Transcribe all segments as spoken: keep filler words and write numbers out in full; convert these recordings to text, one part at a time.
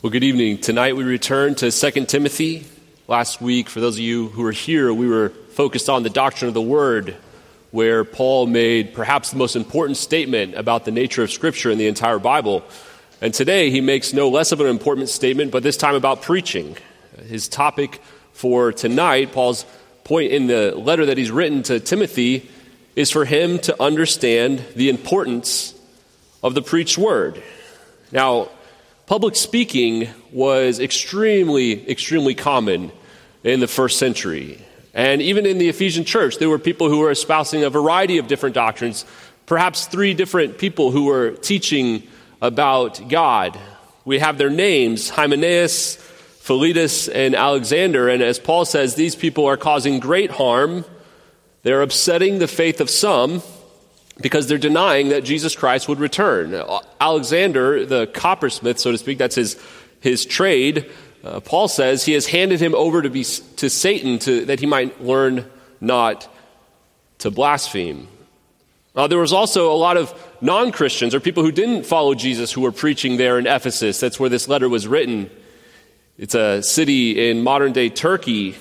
Well, good evening. Tonight we return to Second Timothy. Last week, for those of you who were here, we were focused on the doctrine of the Word, where Paul made perhaps the most important statement about the nature of Scripture in the entire Bible. And today he makes no less of an important statement, but this time about preaching. His topic for tonight, Paul's point in the letter that he's written to Timothy, is for him to understand the importance of the preached Word. Now, public speaking was extremely, extremely common in the first century. And even in the Ephesian church, there were people who were espousing a variety of different doctrines, perhaps three different people who were teaching about God. We have their names, Hymenaeus, Philetus, and Alexander. And as Paul says, these people are causing great harm. They're upsetting the faith of some, because they're denying that Jesus Christ would return. Alexander, the coppersmith, so to speak, that's his his trade. Uh, Paul says he has handed him over to be to Satan to, that he might learn not to blaspheme. Uh, there was also a lot of non-Christians or people who didn't follow Jesus who were preaching there in Ephesus. That's where this letter was written. It's a city in modern-day Turkey.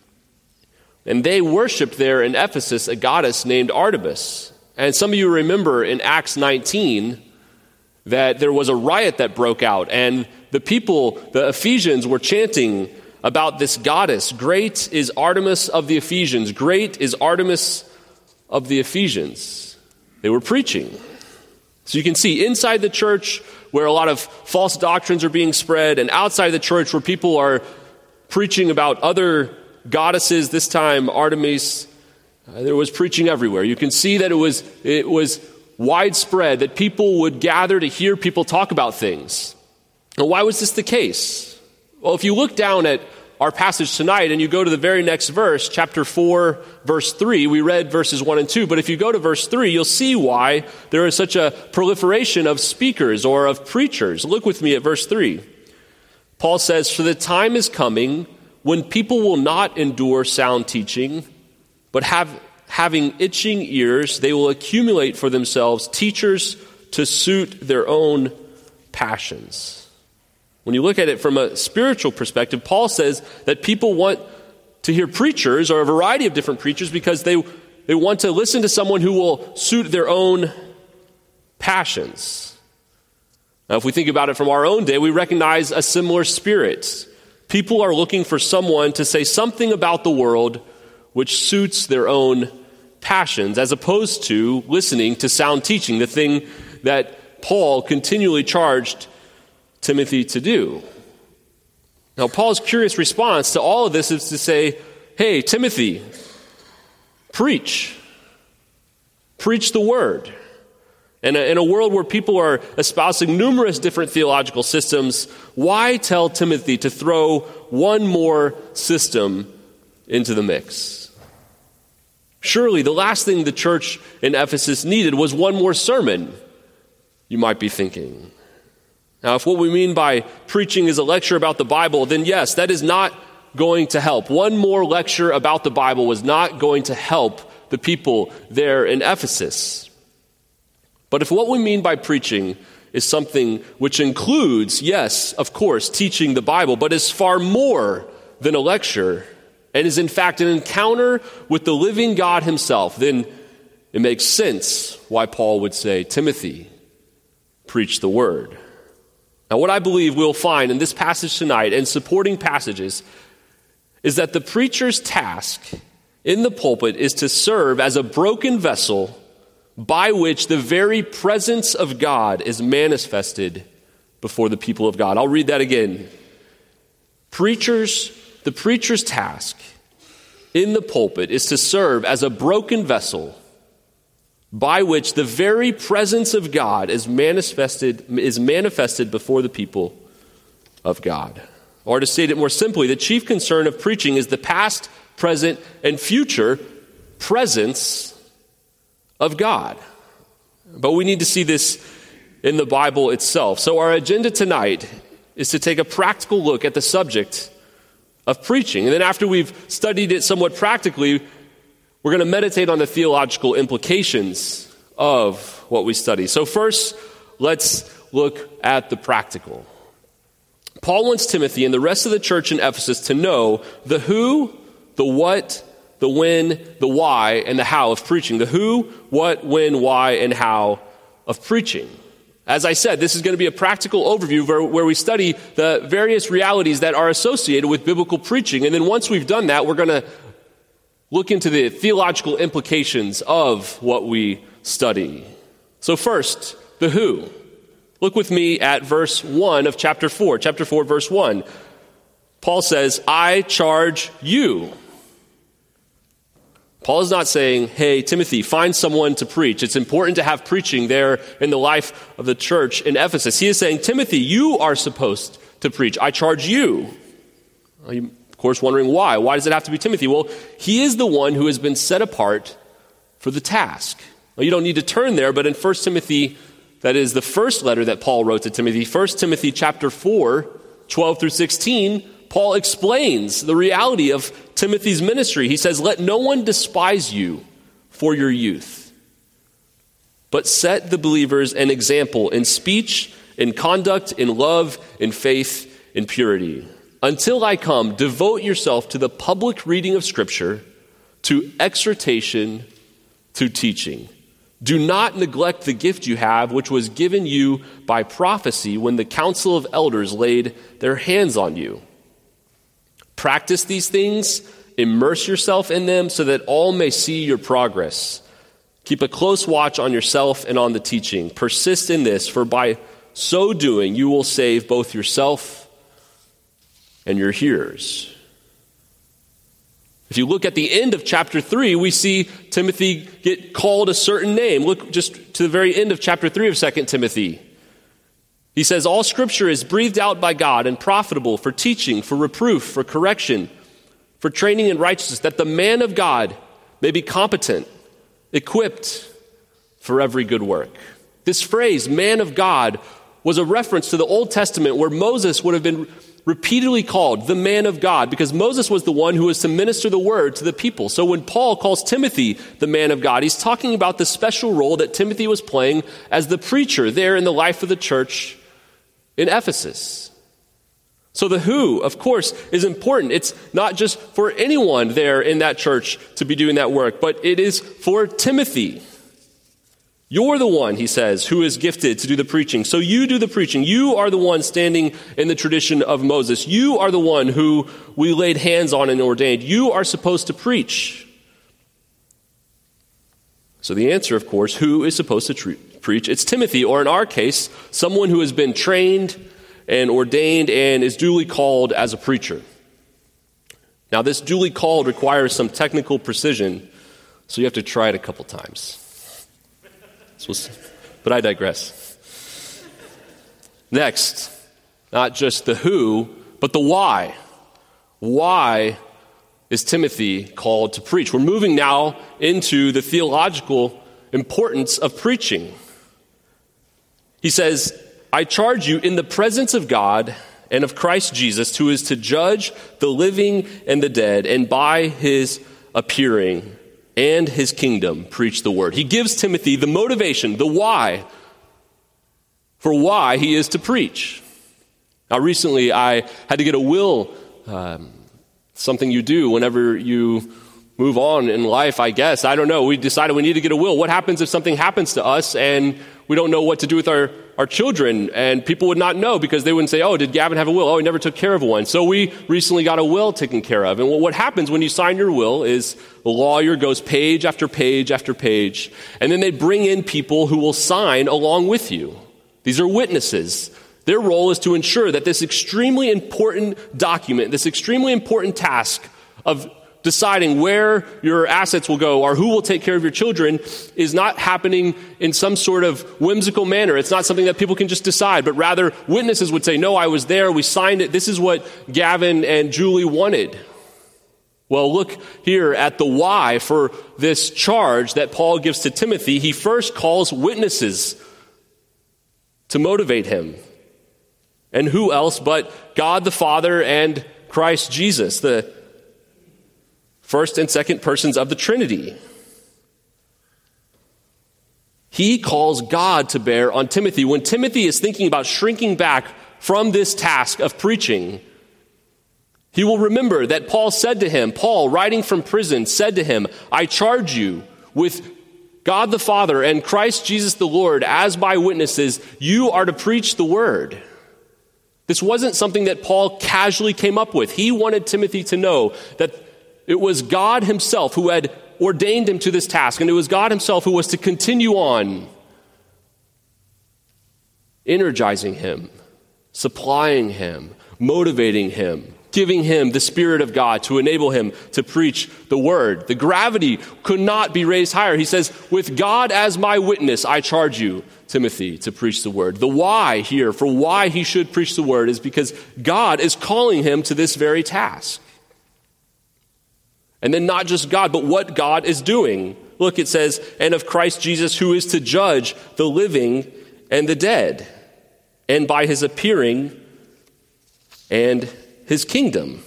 And they worshipped there in Ephesus a goddess named Artemis. And some of you remember in Acts nineteen that there was a riot that broke out, and the people, the Ephesians, were chanting about this goddess. Great is Artemis of the Ephesians. Great is Artemis of the Ephesians. They were preaching. So you can see inside the church where a lot of false doctrines are being spread, and outside the church where people are preaching about other goddesses, this time Artemis. Uh, there was preaching everywhere. You can see that it was it was widespread, that people would gather to hear people talk about things. And why was this the case? Well, if you look down at our passage tonight and you go to the very next verse, chapter four, verse three, we read verses one and two, but if you go to verse three, you'll see why there is such a proliferation of speakers or of preachers. Look with me at verse three. Paul says, "For the time is coming when people will not endure sound teaching, but have, having itching ears, they will accumulate for themselves teachers to suit their own passions." When you look at it from a spiritual perspective, Paul says that people want to hear preachers, or a variety of different preachers, because they, they want to listen to someone who will suit their own passions. Now, if we think about it from our own day, we recognize a similar spirit. People are looking for someone to say something about the world which suits their own passions, as opposed to listening to sound teaching, the thing that Paul continually charged Timothy to do. Now, Paul's curious response to all of this is to say, hey, Timothy, preach. Preach the word. And in a world where people are espousing numerous different theological systems, why tell Timothy to throw one more system into the mix? Surely the last thing the church in Ephesus needed was one more sermon, you might be thinking. Now, if what we mean by preaching is a lecture about the Bible, then yes, that is not going to help. One more lecture about the Bible was not going to help the people there in Ephesus. But if what we mean by preaching is something which includes, yes, of course, teaching the Bible, but is far more than a lecture, and is in fact an encounter with the living God himself, then it makes sense why Paul would say, Timothy, preach the word. Now, what I believe we'll find in this passage tonight and supporting passages is that the preacher's task in the pulpit is to serve as a broken vessel by which the very presence of God is manifested before the people of God. I'll read that again. Preachers The preacher's task in the pulpit is to serve as a broken vessel by which the very presence of God is manifested, is manifested before the people of God. Or to state it more simply, the chief concern of preaching is the past, present, and future presence of God. But we need to see this in the Bible itself. So our agenda tonight is to take a practical look at the subject of preaching. And then after we've studied it somewhat practically, we're going to meditate on the theological implications of what we study. So first, let's look at the practical. Paul wants Timothy and the rest of the church in Ephesus to know the who, the what, the when, the why, and the how of preaching. The who, what, when, why, and how of preaching. As I said, this is going to be a practical overview where, where we study the various realities that are associated with biblical preaching. And then once we've done that, we're going to look into the theological implications of what we study. So first, the who. Look with me at verse one of chapter four. Chapter four, verse one. Paul says, I charge you. Paul is not saying, hey, Timothy, find someone to preach. It's important to have preaching there in the life of the church in Ephesus. He is saying, Timothy, you are supposed to preach. I charge you. Well, you're, of course, wondering why. Why does it have to be Timothy? Well, he is the one who has been set apart for the task. Well, you don't need to turn there, but in First Timothy, that is the first letter that Paul wrote to Timothy, First Timothy chapter four, twelve through sixteen, Paul explains the reality of Timothy's ministry. He says, let no one despise you for your youth, but set the believers an example in speech, in conduct, in love, in faith, in purity. Until I come, devote yourself to the public reading of Scripture, to exhortation, to teaching. Do not neglect the gift you have, which was given you by prophecy when the council of elders laid their hands on you. Practice these things, immerse yourself in them so that all may see your progress. Keep a close watch on yourself and on the teaching. Persist in this, for by so doing you will save both yourself and your hearers. If you look at the end of chapter three, we see Timothy get called a certain name. Look just to the very end of chapter three of Second Timothy. He says, all scripture is breathed out by God and profitable for teaching, for reproof, for correction, for training in righteousness, that the man of God may be competent, equipped for every good work. This phrase, man of God, was a reference to the Old Testament where Moses would have been repeatedly called the man of God, because Moses was the one who was to minister the word to the people. So when Paul calls Timothy the man of God, he's talking about the special role that Timothy was playing as the preacher there in the life of the church in Ephesus. So the who, of course, is important. It's not just for anyone there in that church to be doing that work, but it is for Timothy. You're the one, he says, who is gifted to do the preaching. So you do the preaching. You are the one standing in the tradition of Moses. You are the one who we laid hands on and ordained. You are supposed to preach. So the answer, of course, who is supposed to tre- preach? It's Timothy, or in our case, someone who has been trained and ordained and is duly called as a preacher. Now, this duly called requires some technical precision, so you have to try it a couple times. But I digress. Next, not just the who, but the why. Why is Timothy called to preach? We're moving now into the theological importance of preaching. He says, I charge you in the presence of God and of Christ Jesus, who is to judge the living and the dead, and by his appearing and his kingdom, preach the word. He gives Timothy the motivation, the why, for why he is to preach. Now, recently I had to get a will, um, something you do whenever you move on in life, I guess. I don't know. We decided we need to get a will. What happens if something happens to us and we don't know what to do with our, our children? And people would not know because they wouldn't say, oh, did Gavin have a will? Oh, he never took care of one. So we recently got a will taken care of. And what happens when you sign your will is the lawyer goes page after page after page, and then they bring in people who will sign along with you. These are witnesses. Their role is to ensure that this extremely important document, this extremely important task of deciding where your assets will go or who will take care of your children is not happening in some sort of whimsical manner. It's not something that people can just decide, but rather witnesses would say, no, I was there, we signed it, this is what Gavin and Julie wanted. Well, look here at the why for this charge that Paul gives to Timothy. He first calls witnesses to motivate him. And who else but God the Father and Christ Jesus, the first and second persons of the Trinity. He calls God to bear on Timothy. When Timothy is thinking about shrinking back from this task of preaching, he will remember that Paul said to him, Paul, writing from prison, said to him, I charge you with God the Father and Christ Jesus the Lord as my witnesses, you are to preach the word. This wasn't something that Paul casually came up with. He wanted Timothy to know that it was God himself who had ordained him to this task, and it was God himself who was to continue on energizing him, supplying him, motivating him, giving him the Spirit of God to enable him to preach the word. The gravity could not be raised higher. He says, with God as my witness, I charge you, Timothy, to preach the word. The why here for why he should preach the word is because God is calling him to this very task. And then not just God, but what God is doing. Look, it says, and of Christ Jesus, who is to judge the living and the dead, and by his appearing and his kingdom.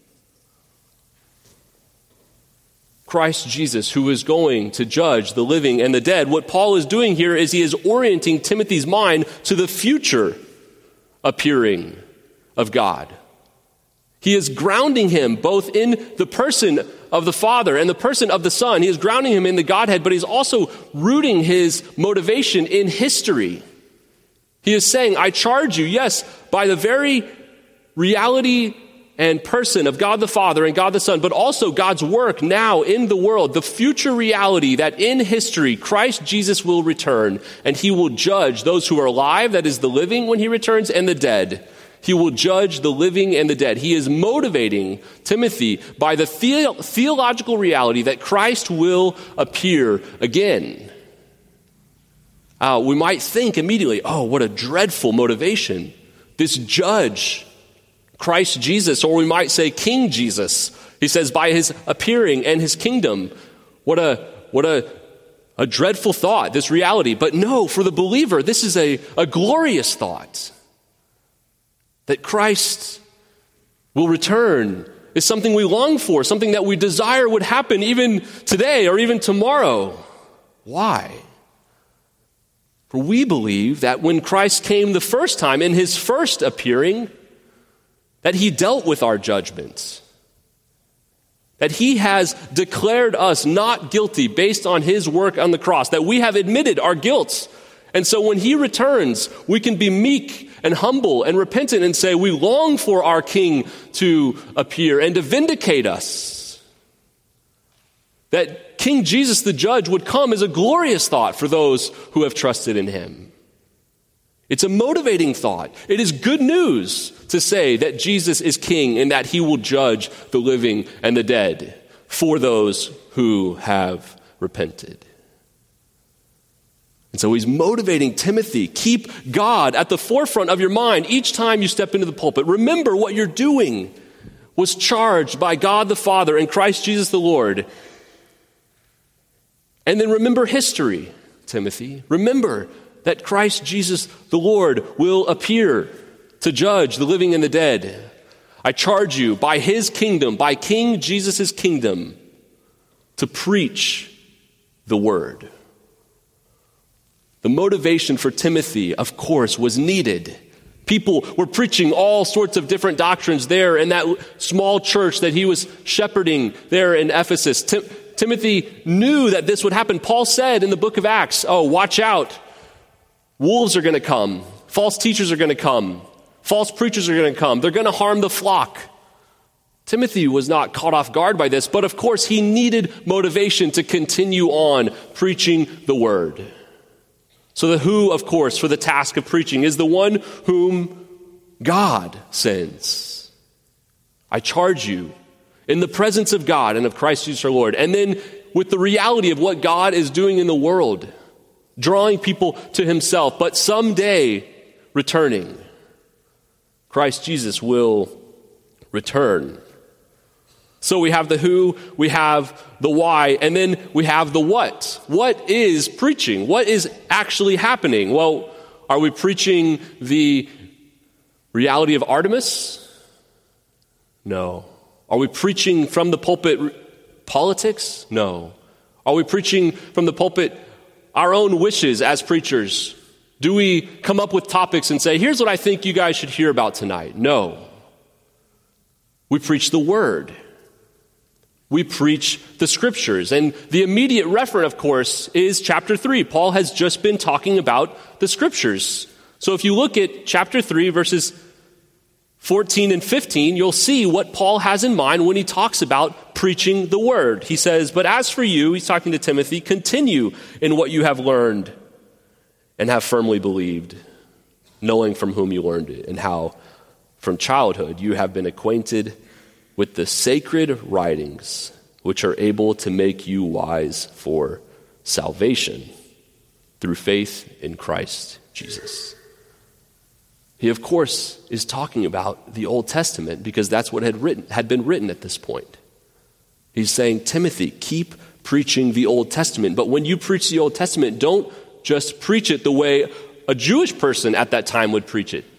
Christ Jesus, who is going to judge the living and the dead. What Paul is doing here is he is orienting Timothy's mind to the future appearing of God. He is grounding him both in the person of the Father and the person of the Son. He is grounding him in the Godhead, but he's also rooting his motivation in history. He is saying, I charge you, yes, by the very reality and person of God the Father and God the Son, but also God's work now in the world, the future reality that in history, Christ Jesus will return and he will judge those who are alive, that is the living when he returns, and the dead. He will judge the living and the dead. He is motivating Timothy by the, the- theological reality that Christ will appear again. Uh, we might think immediately, oh, what a dreadful motivation. This judge, Christ Jesus, or we might say King Jesus. He says, by his appearing and his kingdom. What a what a, a dreadful thought, this reality. But no, for the believer, this is a, a glorious thought. That Christ will return is something we long for, something that we desire would happen even today or even tomorrow. Why? For we believe that when Christ came the first time, in his first appearing, that he dealt with our judgments, that he has declared us not guilty based on his work on the cross, that we have admitted our guilt. And so when he returns, we can be meek and humble and repentant and say, we long for our King to appear and to vindicate us. That King Jesus the judge would come is a glorious thought for those who have trusted in him. It's a motivating thought. It is good news to say that Jesus is king and that he will judge the living and the dead for those who have repented. And so he's motivating Timothy. Keep God at the forefront of your mind each time you step into the pulpit. Remember what you're doing was charged by God the Father and Christ Jesus the Lord. And then remember history, Timothy. Remember that Christ Jesus the Lord will appear to judge the living and the dead. I charge you by his kingdom, by King Jesus' kingdom, to preach the word. The motivation for Timothy, of course, was needed. People were preaching all sorts of different doctrines there in that small church that he was shepherding there in Ephesus. Tim- Timothy knew that this would happen. Paul said in the book of Acts, oh, watch out. Wolves are going to come. False teachers are going to come. False preachers are going to come. They're going to harm the flock. Timothy was not caught off guard by this, but of course he needed motivation to continue on preaching the word. So the who, of course, for the task of preaching is the one whom God sends. I charge you in the presence of God and of Christ Jesus our Lord, and then with the reality of what God is doing in the world, drawing people to himself, but someday returning. Christ Jesus will return. So we have the who, we have the why, and then we have the what. What is preaching? What is actually happening? Well, are we preaching the reality of Artemis? No. Are we preaching from the pulpit politics? No. Are we preaching from the pulpit our own wishes as preachers? Do we come up with topics and say, here's what I think you guys should hear about tonight? No. We preach the word. We preach the scriptures. And the immediate referent, of course, is chapter three. Paul has just been talking about the scriptures. So if you look at chapter three, verses fourteen and fifteen, you'll see what Paul has in mind when he talks about preaching the word. He says, but as for you, he's talking to Timothy, continue in what you have learned and have firmly believed, knowing from whom you learned it, and how from childhood you have been acquainted with the sacred writings, which are able to make you wise for salvation through faith in Christ Jesus. He, of course, is talking about the Old Testament because that's what had written, had been written at this point. He's saying, Timothy, keep preaching the Old Testament. But when you preach the Old Testament, don't just preach it the way a Jewish person at that time would preach it.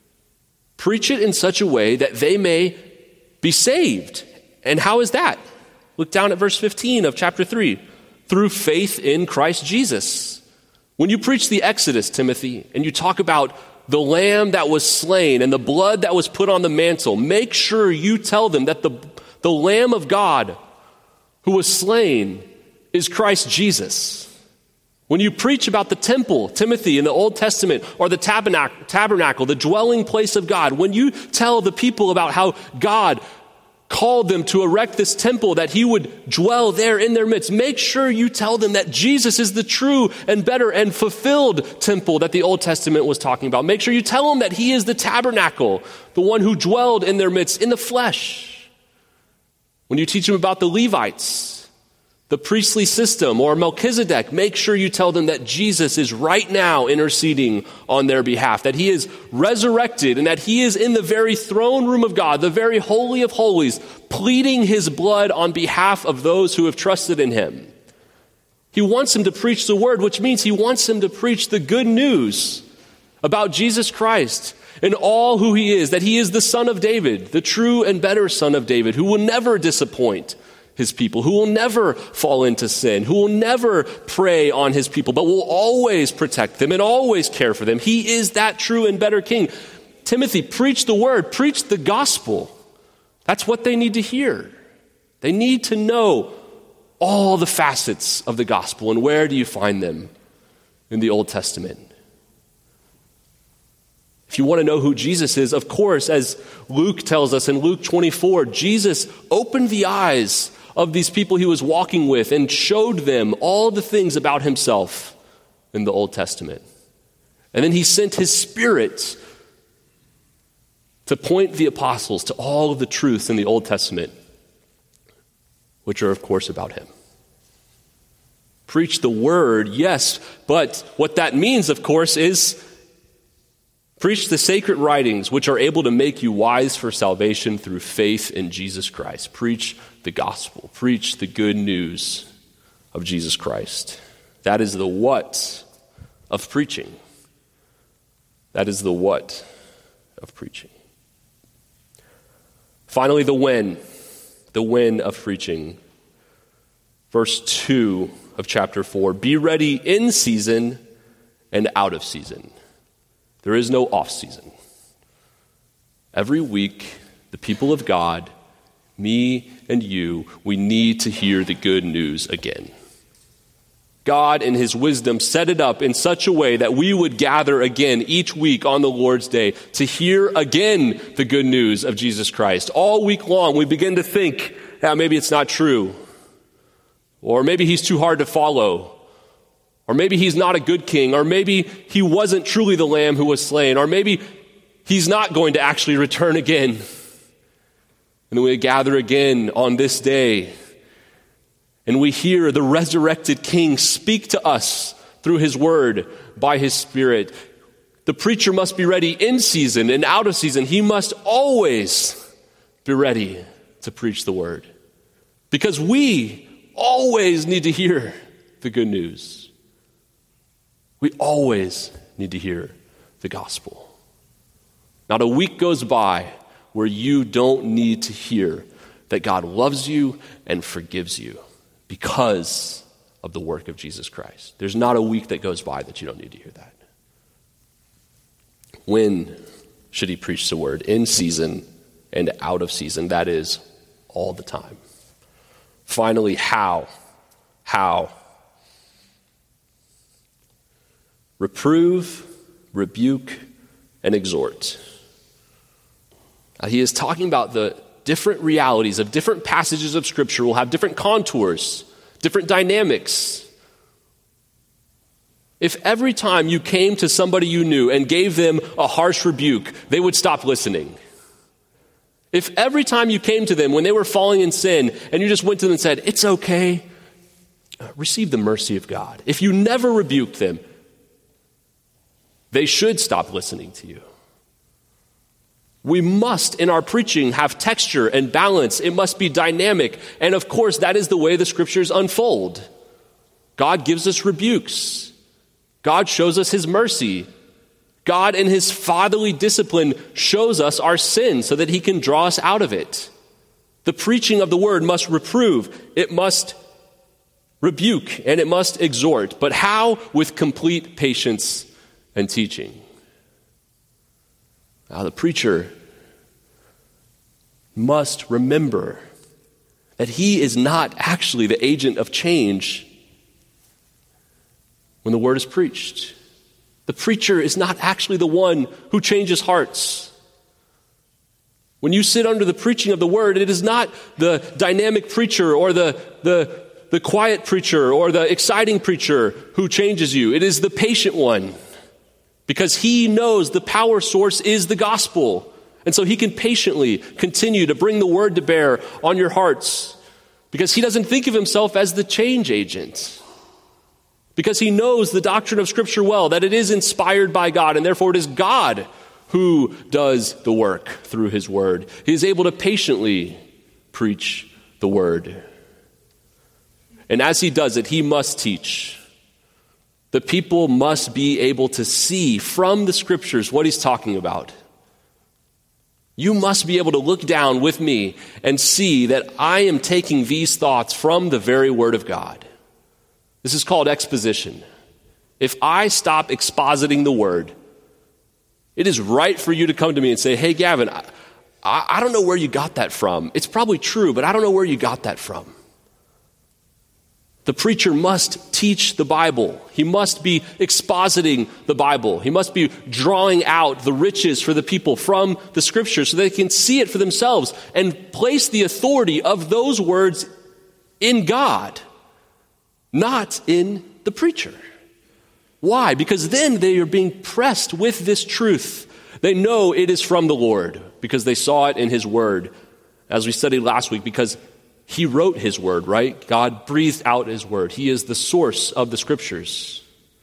Preach it in such a way that they may be saved. And how is that? Look down at verse fifteen of chapter three. Through faith in Christ Jesus. When you preach the Exodus, Timothy, and you talk about the lamb that was slain and the blood that was put on the mantle, make sure you tell them that the, the Lamb of God who was slain is Christ Jesus. When you preach about the temple, Timothy, in the Old Testament, or the tabernacle, tabernacle, the dwelling place of God, when you tell the people about how God called them to erect this temple, that he would dwell there in their midst, make sure you tell them that Jesus is the true and better and fulfilled temple that the Old Testament was talking about. Make sure you tell them that he is the tabernacle, the one who dwelled in their midst in the flesh. When you teach them about the Levites, the priestly system, or Melchizedek, make sure you tell them that Jesus is right now interceding on their behalf, that he is resurrected and that he is in the very throne room of God, the very holy of holies, pleading his blood on behalf of those who have trusted in him. He wants them to preach the word, which means he wants them to preach the good news about Jesus Christ and all who he is, that he is the Son of David, the true and better Son of David, who will never disappoint his people, who will never fall into sin, who will never prey on his people, but will always protect them and always care for them. He is that true and better king. Timothy, preach the word, preach the gospel. That's what they need to hear. They need to know all the facets of the gospel. And where do you find them? In the Old Testament. If you want to know who Jesus is, of course, as Luke tells us in Luke twenty-four, Jesus opened the eyes of these people he was walking with and showed them all the things about himself in the Old Testament. And then he sent his Spirit to point the apostles to all of the truths in the Old Testament, which are, of course, about him. Preach the word, yes, but what that means, of course, is preach the sacred writings, which are able to make you wise for salvation through faith in Jesus Christ. Preach the gospel. Preach the good news of Jesus Christ. That is the what of preaching. That is the what of preaching. Finally, the when. The when of preaching. Verse two of chapter four. Be ready in season and out of season. There is no off season. Every week, the people of God, me and you, we need to hear the good news again. God, in his wisdom, set it up in such a way that we would gather again each week on the Lord's Day to hear again the good news of Jesus Christ. All week long, we begin to think, yeah, maybe it's not true. Or maybe he's too hard to follow. Or maybe he's not a good king. Or maybe he wasn't truly the lamb who was slain. Or maybe he's not going to actually return again. And then we gather again on this day. And we hear the resurrected king speak to us through his word by his Spirit. The preacher must be ready in season and out of season. He must always be ready to preach the word. Because we always need to hear the good news. We always need to hear the gospel. Not a week goes by where you don't need to hear that God loves you and forgives you because of the work of Jesus Christ. There's not a week that goes by that you don't need to hear that. When should he preach the word? In season and out of season. That is, all the time. Finally, how? How? Reprove, rebuke, and exhort. Now, he is talking about the different realities of different passages of Scripture will have different contours, different dynamics. If every time you came to somebody you knew and gave them a harsh rebuke, they would stop listening. If every time you came to them when they were falling in sin and you just went to them and said, it's okay, receive the mercy of God. If you never rebuked them, they should stop listening to you. We must, in our preaching, have texture and balance. It must be dynamic. And of course, that is the way the Scriptures unfold. God gives us rebukes. God shows us his mercy. God in his fatherly discipline shows us our sin so that he can draw us out of it. The preaching of the word must reprove, it must rebuke, and it must exhort. But how? With complete patience and teaching. Now, the preacher must remember that he is not actually the agent of change when the word is preached. The preacher is not actually the one who changes hearts. When you sit under the preaching of the word, it is not the dynamic preacher or the, the, the quiet preacher or the exciting preacher who changes you. It is the patient one, because he knows the power source is the gospel. And so he can patiently continue to bring the word to bear on your hearts, because he doesn't think of himself as the change agent. Because he knows the doctrine of Scripture well, that it is inspired by God, and therefore it is God who does the work through his word. He is able to patiently preach the word. And as he does it, he must teach. The people must be able to see from the Scriptures what he's talking about. You must be able to look down with me and see that I am taking these thoughts from the very word of God. This is called exposition. If I stop expositing the word, it is right for you to come to me and say, hey, Gavin, I, I don't know where you got that from. It's probably true, but I don't know where you got that from. The preacher must teach the Bible. He must be expositing the Bible. He must be drawing out the riches for the people from the Scripture so they can see it for themselves and place the authority of those words in God, not in the preacher. Why? Because then they are being pressed with this truth. They know it is from the Lord because they saw it in his word, as we studied last week, because he wrote his word, right? God breathed out his word. He is the source of the Scriptures.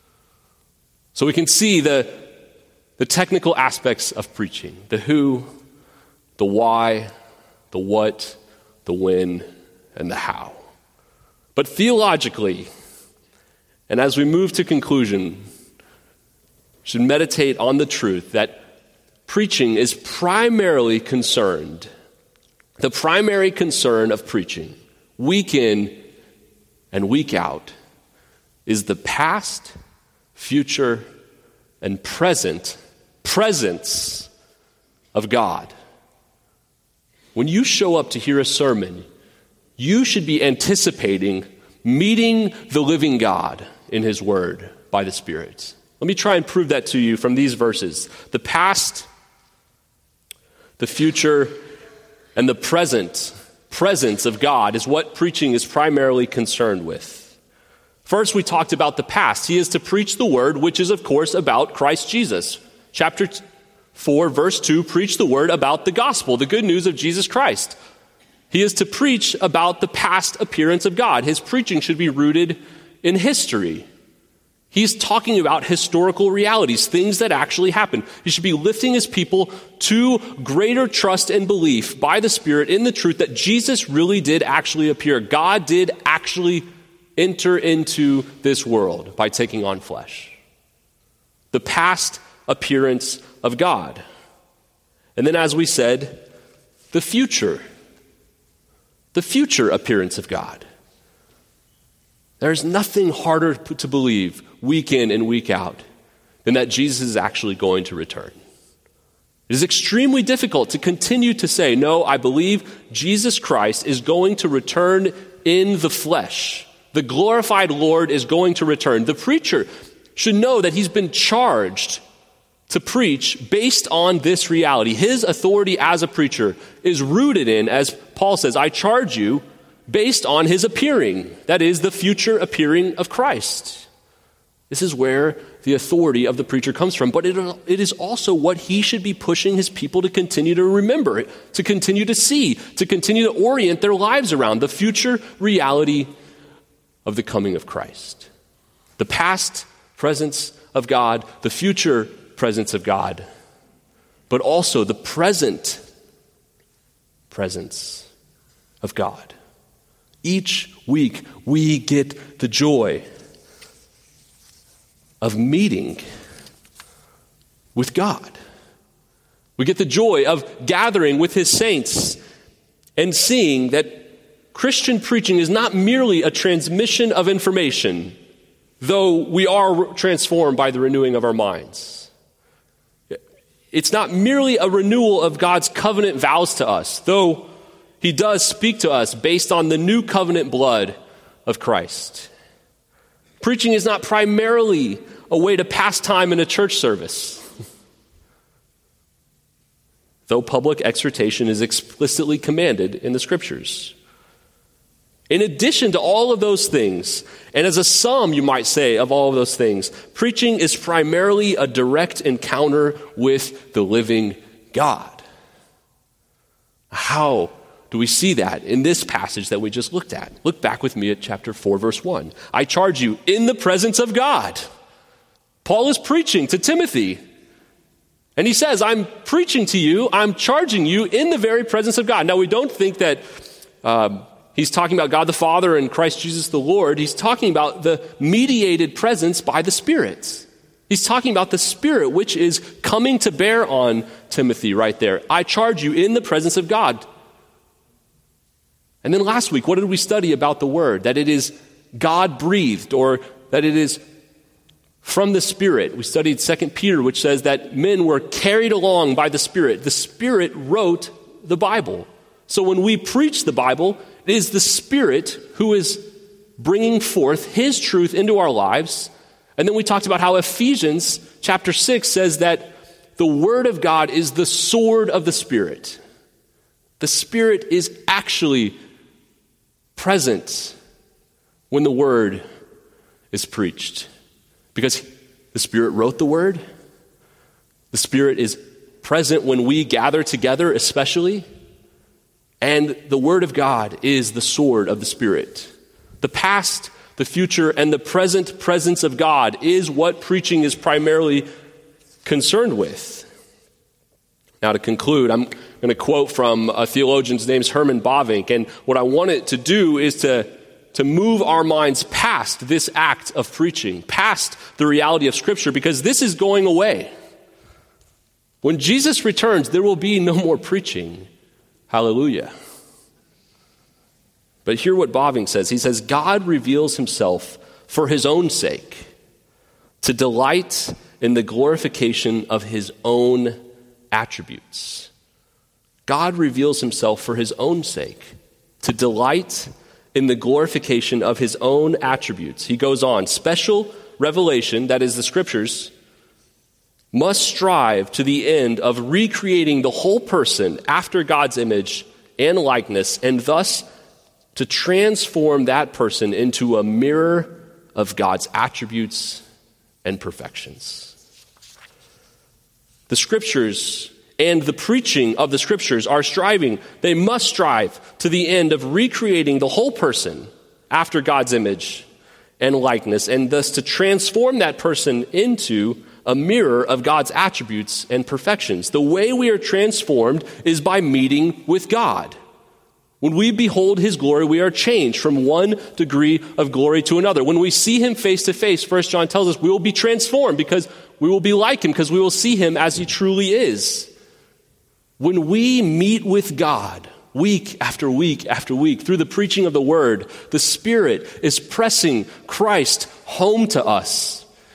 So we can see the, the technical aspects of preaching, the who, the why, the what, the when, and the how. But theologically, and as we move to conclusion, we should meditate on the truth that preaching is primarily concerned, the primary concern of preaching, week in and week out, is the past, future, and present presence of God. When you show up to hear a sermon, you should be anticipating meeting the living God in his word by the Spirit. Let me try and prove that to you from these verses. The past, the future, and the present presence of God is what preaching is primarily concerned with. First, we talked about the past. He is to preach the word, which is, of course, about Christ Jesus. Chapter four, verse two, preach the word about the gospel, the good news of Jesus Christ. He is to preach about the past appearance of God. His preaching should be rooted in history. He's talking about historical realities, things that actually happened. He should be lifting his people to greater trust and belief by the Spirit in the truth that Jesus really did actually appear. God did actually enter into this world by taking on flesh. The past appearance of God. And then, as we said, the future. The future appearance of God. There's nothing harder to believe week in and week out than that Jesus is actually going to return. It is extremely difficult to continue to say, no, I believe Jesus Christ is going to return in the flesh. The glorified Lord is going to return. The preacher should know that he's been charged to preach based on this reality. His authority as a preacher is rooted in, as Paul says, I charge you based on his appearing. That is, the future appearing of Christ. This is where the authority of the preacher comes from. But it, it is also what he should be pushing his people to continue to remember, to continue to see, to continue to orient their lives around the future reality of the coming of Christ. The past presence of God, the future presence of God, but also the present presence of God. Each week we get the joy of meeting with God. We get the joy of gathering with his saints and seeing that Christian preaching is not merely a transmission of information, though we are transformed by the renewing of our minds. It's not merely a renewal of God's covenant vows to us, though he does speak to us based on the new covenant blood of Christ. Preaching is not primarily a way to pass time in a church service, though public exhortation is explicitly commanded in the scriptures. In addition to all of those things, and as a sum, you might say, of all of those things, preaching is primarily a direct encounter with the living God. How do we see that in this passage that we just looked at? Look back with me at chapter four, verse one. I charge you in the presence of God. Paul is preaching to Timothy. And he says, I'm preaching to you, I'm charging you in the very presence of God. Now, we don't think that um, he's talking about God the Father and Christ Jesus the Lord. He's talking about the mediated presence by the Spirit. He's talking about the Spirit, which is coming to bear on Timothy right there. I charge you in the presence of God. And then last week, what did we study about the Word? That it is God-breathed, or that it is from the Spirit. We studied Second Peter, which says that men were carried along by the Spirit. The Spirit wrote the Bible. So when we preach the Bible, it is the Spirit who is bringing forth his truth into our lives. And then we talked about how Ephesians chapter six says that the Word of God is the sword of the Spirit. The Spirit is actually present when the Word is preached. Because the Spirit wrote the Word. The Spirit is present when we gather together, especially. And the Word of God is the sword of the Spirit. The past, the future, and the present presence of God is what preaching is primarily concerned with. Now, to conclude, I'm going to quote from a theologian's name is Herman Bavinck, and what I want it to do is to to move our minds past this act of preaching, past the reality of Scripture, because this is going away. When Jesus returns, there will be no more preaching. Hallelujah. But hear what Bavinck says. He says, God reveals himself for his own sake, to delight in the glorification of his own attributes. God reveals himself for his own sake, to delight in the glorification of his own attributes. He goes on, special revelation, that is the Scriptures, must strive to the end of recreating the whole person after God's image and likeness, and thus to transform that person into a mirror of God's attributes and perfections. The Scriptures and the preaching of the Scriptures are striving, they must strive to the end of recreating the whole person after God's image and likeness, and thus to transform that person into a mirror of God's attributes and perfections. The way we are transformed is by meeting with God. When we behold his glory, we are changed from one degree of glory to another. When we see him face to face, First John tells us we will be transformed because we will be like him, because we will see him as he truly is. When we meet with God week after week after week through the preaching of the Word, the Spirit is pressing Christ home to us.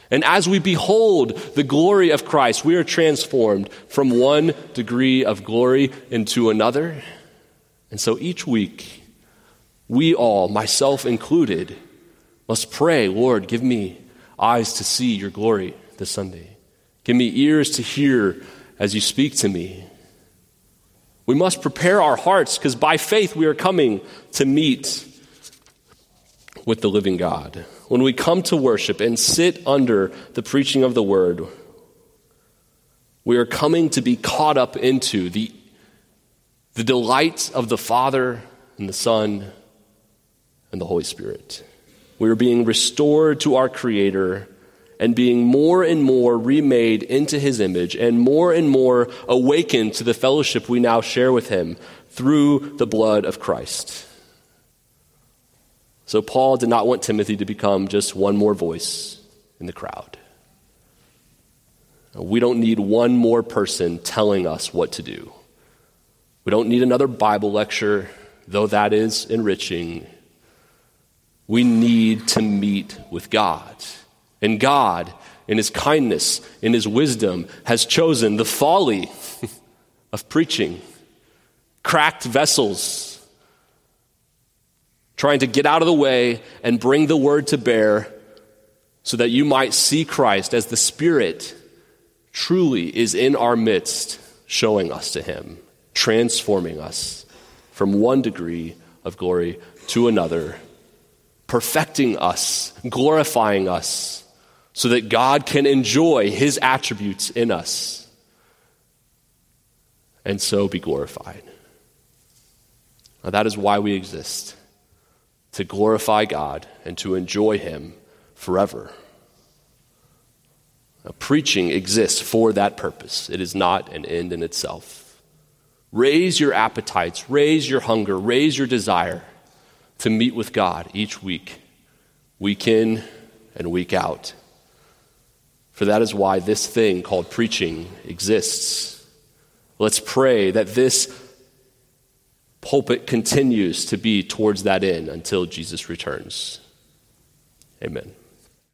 And as we behold the glory of Christ, we are transformed from one degree of glory into another. And so each week, we all, myself included, must pray, Lord, give me eyes to see your glory this Sunday. Give me ears to hear as you speak to me. We must prepare our hearts because by faith we are coming to meet with the living God. When we come to worship and sit under the preaching of the word, we are coming to be caught up into the, the delight of the Father and the Son and the Holy Spirit. We are being restored to our Creator and being more and more remade into his image and more and more awakened to the fellowship we now share with him through the blood of Christ. So Paul did not want Timothy to become just one more voice in the crowd. We don't need one more person telling us what to do. We don't need another Bible lecture, though that is enriching. We need to meet with God. And God, in his kindness, in his wisdom, has chosen the folly of preaching, cracked vessels, trying to get out of the way and bring the word to bear so that you might see Christ as the Spirit truly is in our midst, showing us to him, transforming us from one degree of glory to another, perfecting us, glorifying us, so that God can enjoy his attributes in us and so be glorified. Now, that is why we exist, to glorify God and to enjoy him forever. Now, preaching exists for that purpose. It is not an end in itself. Raise your appetites, raise your hunger, raise your desire to meet with God each week, week in and week out. For that is why this thing called preaching exists. Let's pray that this pulpit continues to be towards that end until Jesus returns. Amen.